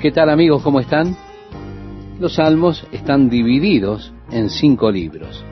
¿Qué tal amigos? ¿Cómo están? Los salmos están divididos en 5 libros.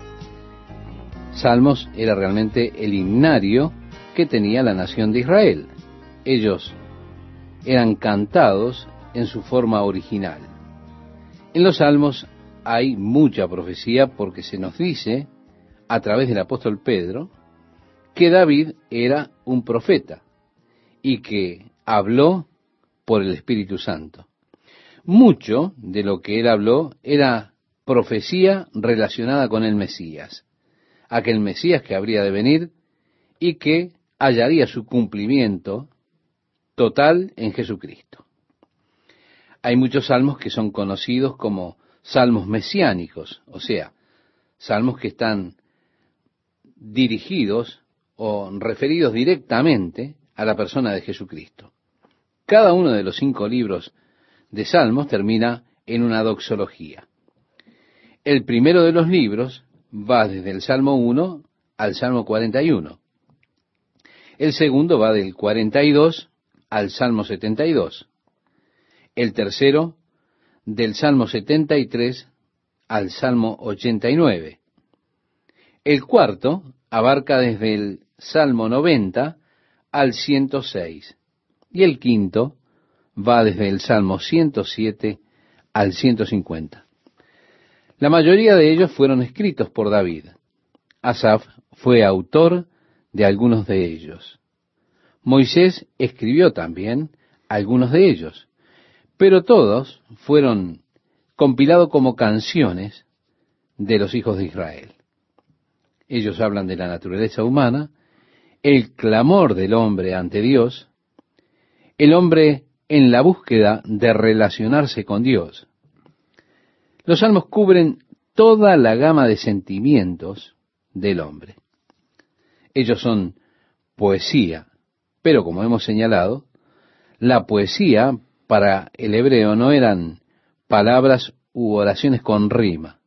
Salmos era realmente el himnario que tenía la nación de Israel. Ellos eran cantados en su forma original. En los salmos hay mucha profecía porque se nos dice, a través del apóstol Pedro, que David era un profeta y que habló por el Espíritu Santo. Mucho de lo que él habló era profecía relacionada con el Mesías, aquel Mesías que habría de venir y que hallaría su cumplimiento total en Jesucristo. Hay muchos salmos que son conocidos como salmos mesiánicos, o sea, salmos que están dirigidos o referidos directamente a la persona de Jesucristo. Cada uno de los 5 libros de Salmos termina en una doxología. El primero de los libros va desde el Salmo 1 al Salmo 41. El segundo va del 42 al Salmo 72. El tercero del Salmo 73 al Salmo 89. El cuarto abarca desde el Salmo 90 al 106. Y el quinto va desde el Salmo 107 al 150. La mayoría de ellos fueron escritos por David. Asaf fue autor de algunos de ellos. Moisés escribió también algunos de ellos, pero todos fueron compilados como canciones de los hijos de Israel. Ellos hablan de la naturaleza humana, el clamor del hombre ante Dios, el hombre en la búsqueda de relacionarse con Dios. Los salmos cubren toda la gama de sentimientos del hombre. Ellos son poesía, pero como hemos señalado, la poesía para el hebreo no eran palabras u oraciones con rima.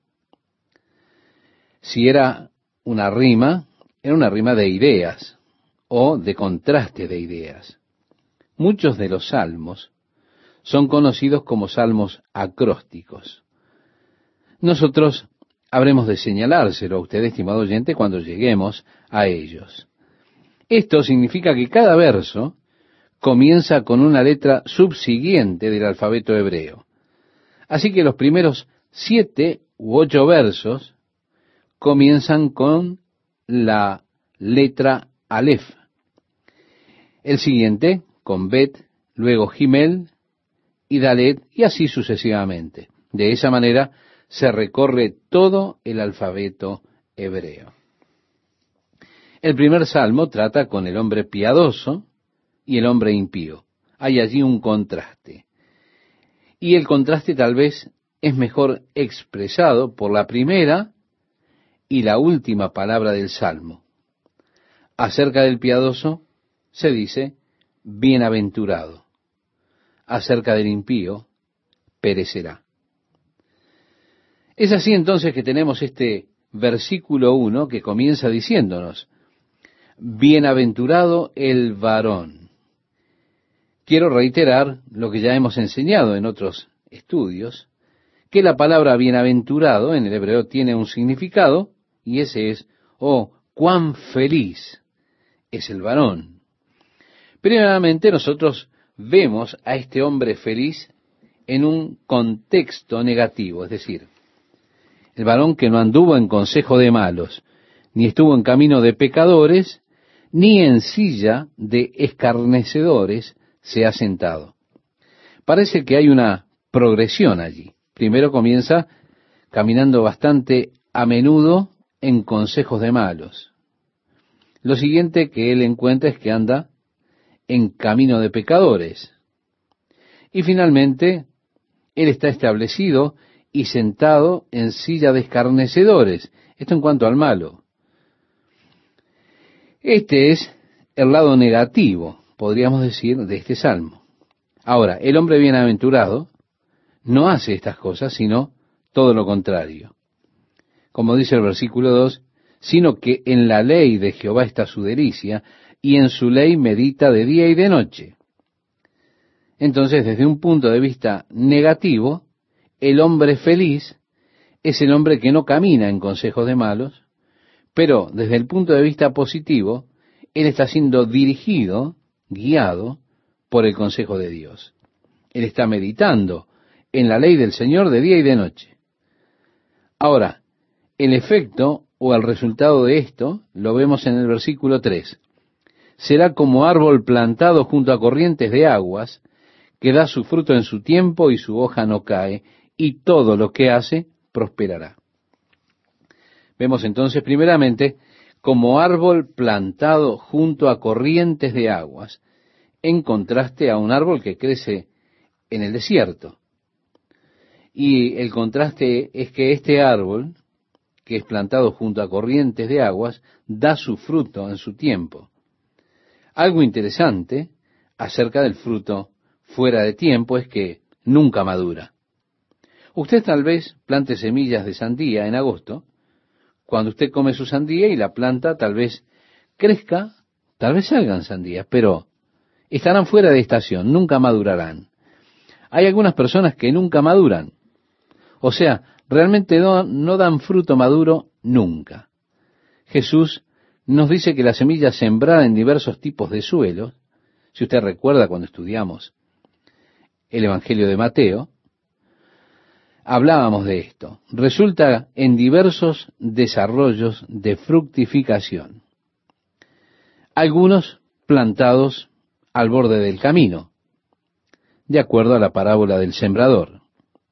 Si era una rima, era una rima de ideas o de contraste de ideas. Muchos de los salmos son conocidos como salmos acrósticos. Nosotros habremos de señalárselo a usted, estimado oyente, cuando lleguemos a ellos. Esto significa que cada verso comienza con una letra subsiguiente del alfabeto hebreo. Así que los primeros 7 u 8 versos comienzan con la letra Aleph. El siguiente con Bet, luego Gimel y Dalet, y así sucesivamente. De esa manera se recorre todo el alfabeto hebreo. El primer salmo trata con el hombre piadoso y el hombre impío. Hay allí un contraste. Y el contraste tal vez es mejor expresado por la primera y la última palabra del salmo. Acerca del piadoso se dice bienaventurado. Acerca del impío, perecerá. Es así entonces que tenemos este versículo 1 que comienza diciéndonos, bienaventurado el varón. Quiero reiterar lo que ya hemos enseñado en otros estudios, que la palabra bienaventurado en el hebreo tiene un significado, y ese es, oh, cuán feliz es el varón. Primeramente nosotros vemos a este hombre feliz en un contexto negativo, es decir, el varón que no anduvo en consejo de malos, ni estuvo en camino de pecadores, ni en silla de escarnecedores se ha sentado. Parece que hay una progresión allí. Primero comienza caminando bastante a menudo en consejos de malos. Lo siguiente que él encuentra es que anda en camino de pecadores. Y finalmente, él está establecido y sentado en silla de escarnecedores. Esto en cuanto al malo. Este es el lado negativo, podríamos decir, de este salmo. Ahora, el hombre bienaventurado no hace estas cosas, sino todo lo contrario. Como dice el versículo 2, sino que en la ley de Jehová está su delicia, y en su ley medita de día y de noche. Entonces, desde un punto de vista negativo, el hombre feliz es el hombre que no camina en consejos de malos, pero desde el punto de vista positivo, él está siendo dirigido, guiado por el consejo de Dios. Él está meditando en la ley del Señor de día y de noche. Ahora, el efecto o el resultado de esto lo vemos en el versículo 3. Será como árbol plantado junto a corrientes de aguas, que da su fruto en su tiempo y su hoja no cae, y todo lo que hace prosperará. Vemos entonces primeramente como árbol plantado junto a corrientes de aguas, en contraste a un árbol que crece en el desierto. Y el contraste es que este árbol, que es plantado junto a corrientes de aguas, da su fruto en su tiempo. Algo interesante acerca del fruto fuera de tiempo es que nunca madura. Usted tal vez plante semillas de sandía en agosto. Cuando usted come su sandía y la planta tal vez crezca, tal vez salgan sandías, pero estarán fuera de estación, nunca madurarán. Hay algunas personas que nunca maduran. O sea, realmente no dan fruto maduro nunca. Jesús nos dice que la semilla sembrada en diversos tipos de suelos, si usted recuerda cuando estudiamos el Evangelio de Mateo, hablábamos de esto. Resulta en diversos desarrollos de fructificación. Algunos plantados al borde del camino, de acuerdo a la parábola del sembrador.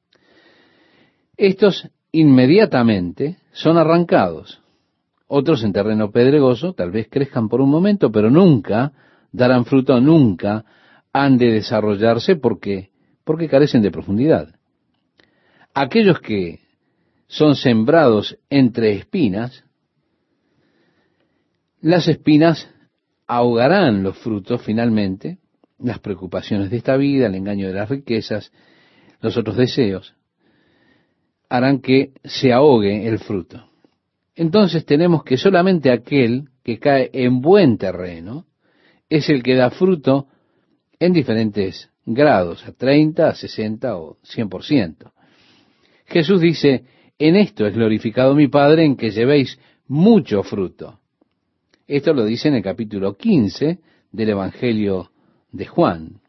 Estos inmediatamente son arrancados. Otros en terreno pedregoso tal vez crezcan por un momento, pero nunca darán fruto, nunca han de desarrollarse porque carecen de profundidad. Aquellos que son sembrados entre espinas, las espinas ahogarán los frutos finalmente, las preocupaciones de esta vida, el engaño de las riquezas, los otros deseos, harán que se ahogue el fruto. Entonces tenemos que solamente aquel que cae en buen terreno es el que da fruto en diferentes grados, a 30, a 60 o 100%. Jesús dice, en esto es glorificado mi Padre, en que llevéis mucho fruto. Esto lo dice en el capítulo 15 del Evangelio de Juan.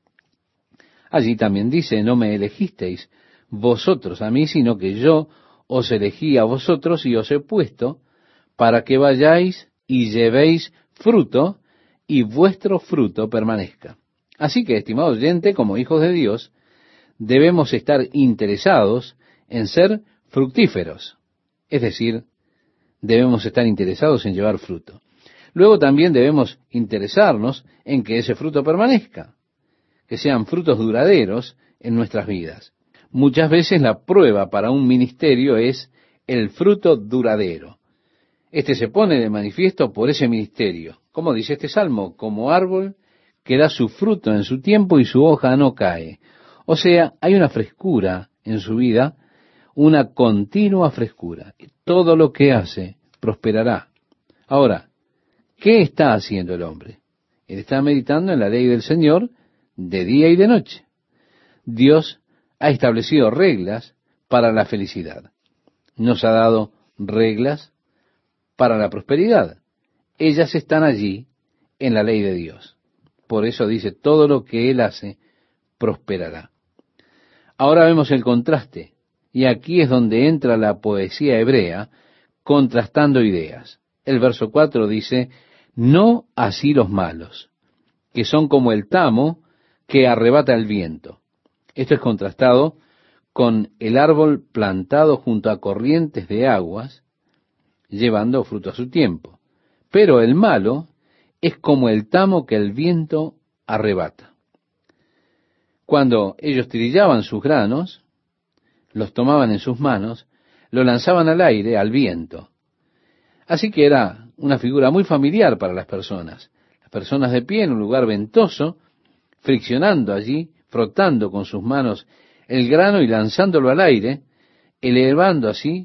Allí también dice, no me elegisteis vosotros a mí, sino que yo os elegí a vosotros y os he puesto para que vayáis y llevéis fruto y vuestro fruto permanezca. Así que, estimado oyente, como hijos de Dios, debemos estar interesados en ser fructíferos. Es decir, debemos estar interesados en llevar fruto. Luego también debemos interesarnos en que ese fruto permanezca, que sean frutos duraderos en nuestras vidas. Muchas veces la prueba para un ministerio es el fruto duradero. Este se pone de manifiesto por ese ministerio. Como dice este salmo, como árbol que da su fruto en su tiempo y su hoja no cae. O sea, hay una frescura en su vida, una continua frescura. Todo lo que hace prosperará. Ahora, ¿qué está haciendo el hombre? Él está meditando en la ley del Señor de día y de noche. Dios ha establecido reglas para la felicidad. Nos ha dado reglas para la prosperidad. Ellas están allí en la ley de Dios. Por eso dice, todo lo que Él hace prosperará. Ahora vemos el contraste, y aquí es donde entra la poesía hebrea, contrastando ideas. El verso 4 dice, no así los malos, que son como el tamo que arrebata el viento. Esto es contrastado con el árbol plantado junto a corrientes de aguas, llevando fruto a su tiempo. Pero el malo es como el tamo que el viento arrebata. Cuando ellos trillaban sus granos, los tomaban en sus manos, lo lanzaban al aire, al viento. Así que era una figura muy familiar para las personas. Las personas de pie en un lugar ventoso, friccionando allí, frotando con sus manos el grano y lanzándolo al aire, elevando así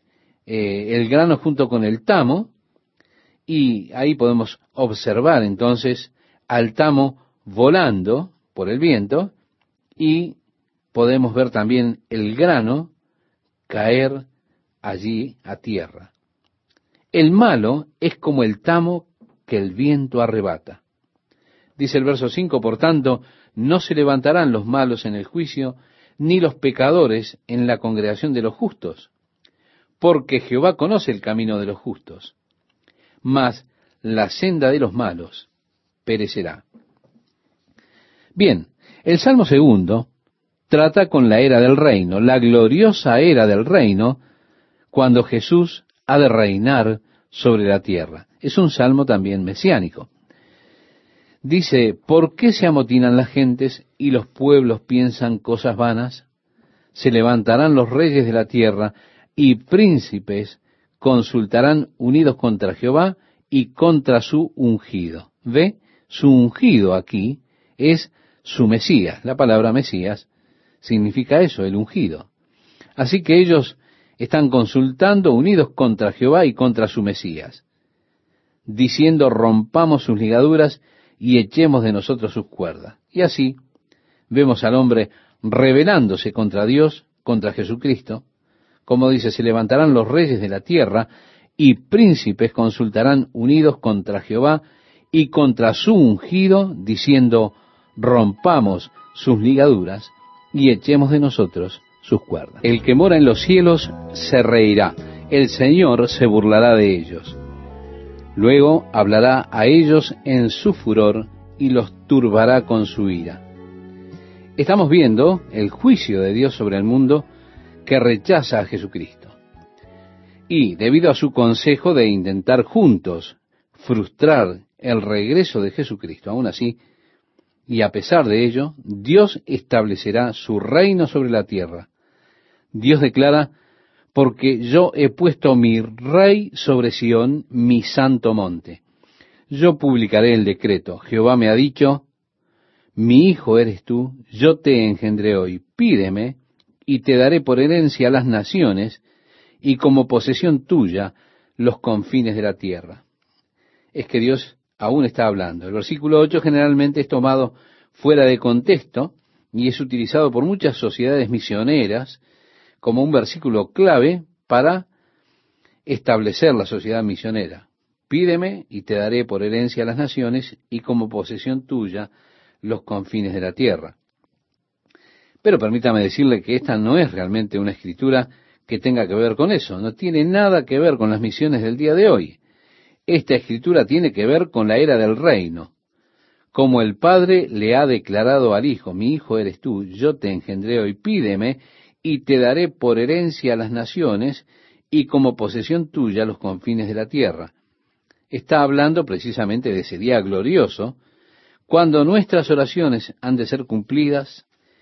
el grano junto con el tamo, y ahí podemos observar entonces al tamo volando por el viento, y podemos ver también el grano caer allí a tierra. El malo es como el tamo que el viento arrebata. Dice el verso 5, por tanto, no se levantarán los malos en el juicio, ni los pecadores en la congregación de los justos, porque Jehová conoce el camino de los justos, mas la senda de los malos perecerá. Bien, el Salmo segundo trata con la era del reino, la gloriosa era del reino, cuando Jesús ha de reinar sobre la tierra. Es un salmo también mesiánico. Dice, ¿por qué se amotinan las gentes y los pueblos piensan cosas vanas? Se levantarán los reyes de la tierra y príncipes consultarán unidos contra Jehová y contra su ungido. ¿Ve? Su ungido aquí es su Mesías. La palabra Mesías significa eso, el ungido. Así que ellos están consultando unidos contra Jehová y contra su Mesías, diciendo, rompamos sus ligaduras y echemos de nosotros sus cuerdas. Y así vemos al hombre rebelándose contra Dios, contra Jesucristo. Como dice, se levantarán los reyes de la tierra y príncipes consultarán unidos contra Jehová y contra su ungido, diciendo, rompamos sus ligaduras y echemos de nosotros sus cuerdas. El que mora en los cielos se reirá, el Señor se burlará de ellos. Luego hablará a ellos en su furor y los turbará con su ira. Estamos viendo el juicio de Dios sobre el mundo que rechaza a Jesucristo. Y debido a su consejo de intentar juntos frustrar el regreso de Jesucristo, aún así, y a pesar de ello, Dios establecerá su reino sobre la tierra. Dios declara, porque yo he puesto mi rey sobre Sión, mi santo monte. Yo publicaré el decreto. Jehová me ha dicho, mi hijo eres tú, yo te engendré hoy. Pídeme, y te daré por herencia las naciones, y como posesión tuya los confines de la tierra. Es que Dios aún está hablando. El versículo 8 generalmente es tomado fuera de contexto, y es utilizado por muchas sociedades misioneras como un versículo clave para establecer la sociedad misionera. Pídeme y te daré por herencia las naciones y como posesión tuya los confines de la tierra. Pero permítame decirle que esta no es realmente una escritura que tenga que ver con eso. No tiene nada que ver con las misiones del día de hoy. Esta escritura tiene que ver con la era del reino. Como el Padre le ha declarado al Hijo, mi hijo eres tú, yo te engendré hoy, pídeme y te daré por herencia a las naciones y como posesión tuya los confines de la tierra. Está hablando precisamente de ese día glorioso, cuando nuestras oraciones han de ser cumplidas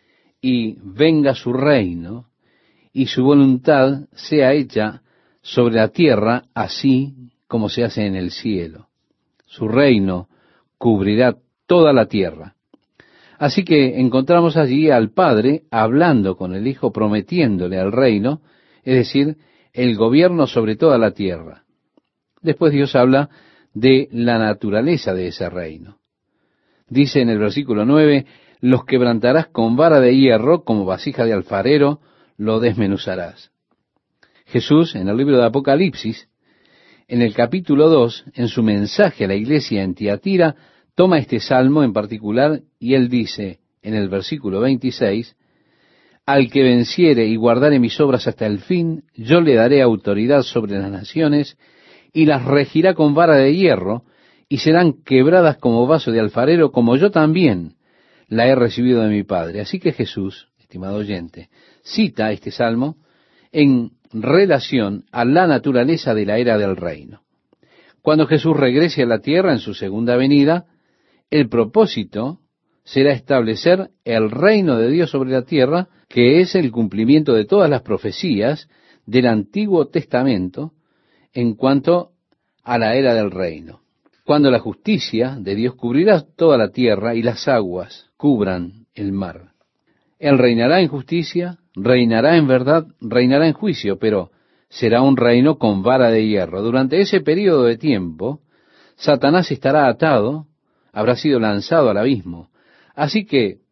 y venga su reino y su voluntad sea hecha sobre la tierra así como se hace en el cielo. Su reino cubrirá toda la tierra. Así que encontramos allí al Padre hablando con el Hijo, prometiéndole al reino, es decir, el gobierno sobre toda la tierra. Después Dios habla de la naturaleza de ese reino. Dice en el versículo 9, los quebrantarás con vara de hierro, como vasija de alfarero, lo desmenuzarás. Jesús, en el libro de Apocalipsis, en el capítulo 2, en su mensaje a la iglesia en Tiatira, toma este salmo en particular y él dice en el versículo 26, al que venciere y guardare mis obras hasta el fin, yo le daré autoridad sobre las naciones y las regirá con vara de hierro y serán quebradas como vaso de alfarero, como yo también la he recibido de mi Padre. Así que Jesús, estimado oyente, cita este salmo en relación a la naturaleza de la era del reino. Cuando Jesús regrese a la tierra en su segunda venida, el propósito será establecer el reino de Dios sobre la tierra, que es el cumplimiento de todas las profecías del Antiguo Testamento en cuanto a la era del reino. Cuando la justicia de Dios cubrirá toda la tierra y las aguas cubran el mar. Él reinará en justicia, reinará en verdad, reinará en juicio, pero será un reino con vara de hierro. Durante ese período de tiempo, Satanás estará atado, habrá sido lanzado al abismo. Así que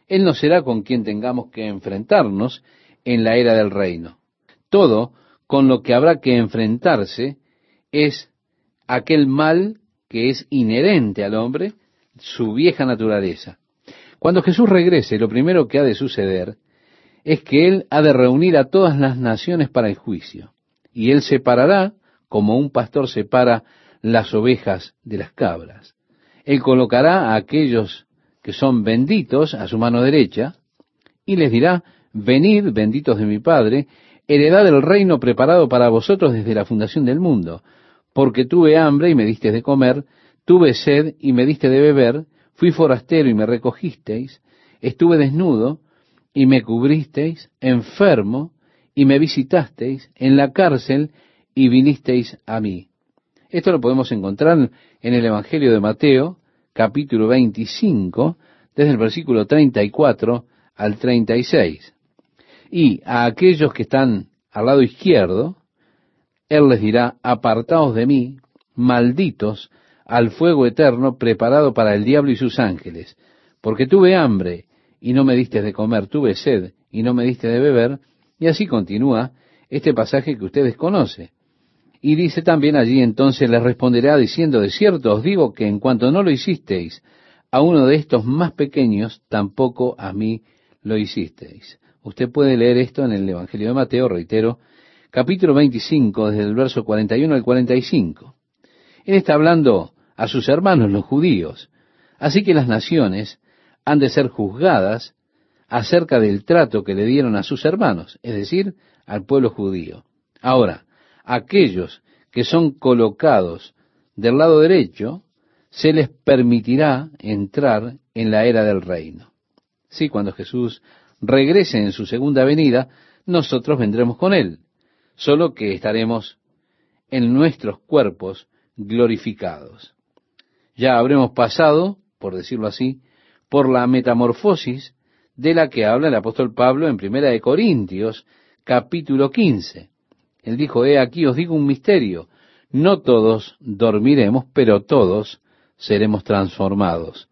Él no será con quien tengamos que enfrentarnos en la era del reino. Todo con lo que habrá que enfrentarse es aquel mal que es inherente al hombre, su vieja naturaleza. Cuando Jesús regrese, lo primero que ha de suceder es que Él ha de reunir a todas las naciones para el juicio, y Él separará, como un pastor separa las ovejas de las cabras. Él colocará a aquellos que son benditos a su mano derecha, y les dirá: venid, benditos de mi Padre, heredad del reino preparado para vosotros desde la fundación del mundo, porque tuve hambre y me diste de comer, tuve sed y me diste de beber, fui forastero y me recogisteis, estuve desnudo y me cubristeis, enfermo y me visitasteis, en la cárcel y vinisteis a mí. Esto lo podemos encontrar en el Evangelio de Mateo, capítulo 25, desde el versículo 34 al 36. Y a aquellos que están al lado izquierdo, Él les dirá: apartaos de mí, malditos, al fuego eterno preparado para el diablo y sus ángeles, porque tuve hambre y no me diste de comer, tuve sed y no me diste de beber. Y así continúa este pasaje que ustedes conocen. Y dice también allí: entonces les responderá diciendo: de cierto os digo que en cuanto no lo hicisteis a uno de estos más pequeños, tampoco a mí lo hicisteis. Usted puede leer esto en el Evangelio de Mateo, reitero, capítulo 25, desde el verso 41 al 45. Él está hablando a sus hermanos, los judíos. Así que las naciones han de ser juzgadas acerca del trato que le dieron a sus hermanos, es decir, al pueblo judío. Ahora, aquellos que son colocados del lado derecho, se les permitirá entrar en la era del reino. Sí, cuando Jesús regrese en su segunda venida, nosotros vendremos con Él, solo que estaremos en nuestros cuerpos glorificados. Ya habremos pasado, por decirlo así, por la metamorfosis de la que habla el apóstol Pablo en Primera de Corintios, capítulo 15. Él dijo: he aquí os digo un misterio, no todos dormiremos, pero todos seremos transformados.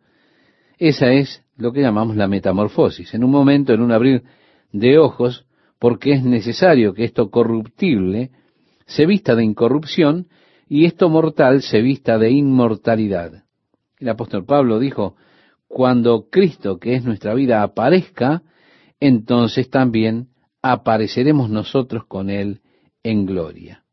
Esa es lo que llamamos la metamorfosis, en un momento, en un abrir de ojos, porque es necesario que esto corruptible se vista de incorrupción y esto mortal se vista de inmortalidad. El apóstol Pablo dijo: cuando Cristo, que es nuestra vida, aparezca, entonces también apareceremos nosotros con Él en gloria.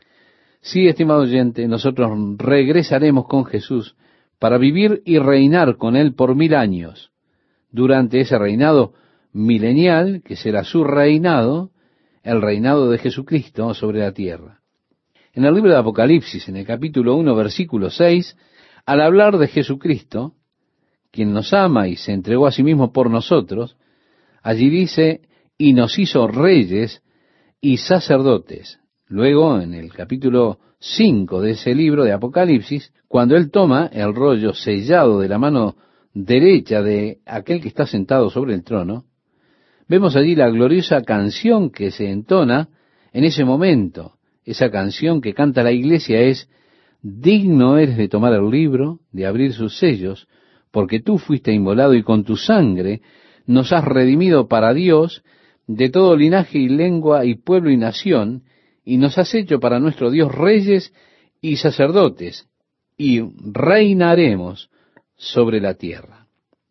Sí, estimado oyente, nosotros regresaremos con Jesús para vivir y reinar con Él por 1000 años. Durante ese reinado milenial, que será su reinado, el reinado de Jesucristo sobre la tierra. En el libro de Apocalipsis, en el capítulo 1, versículo 6, al hablar de Jesucristo, quien nos ama y se entregó a sí mismo por nosotros, allí dice: y nos hizo reyes y sacerdotes. Luego, en el capítulo 5 de ese libro de Apocalipsis, cuando Él toma el rollo sellado de la mano derecha de aquel que está sentado sobre el trono, vemos allí la gloriosa canción que se entona en ese momento. Esa canción que canta la iglesia es: digno eres de tomar el libro, de abrir sus sellos, porque tú fuiste inmolado y con tu sangre nos has redimido para Dios de todo linaje y lengua y pueblo y nación, y nos has hecho para nuestro Dios reyes y sacerdotes, y reinaremos sobre la tierra.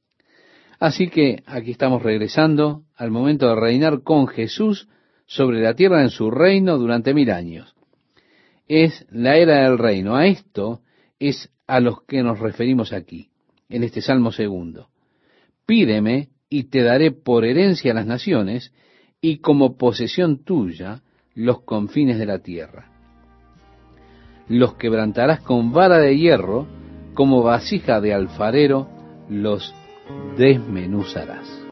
Así que aquí estamos regresando al momento de reinar con Jesús sobre la tierra en su reino durante 1000 años. Es la era del reino. A esto es a los que nos referimos aquí, en este Salmo 2. Pídeme y te daré por herencia a las naciones y como posesión tuya los confines de la tierra. Los quebrantarás con vara de hierro, como vasija de alfarero los desmenuzarás.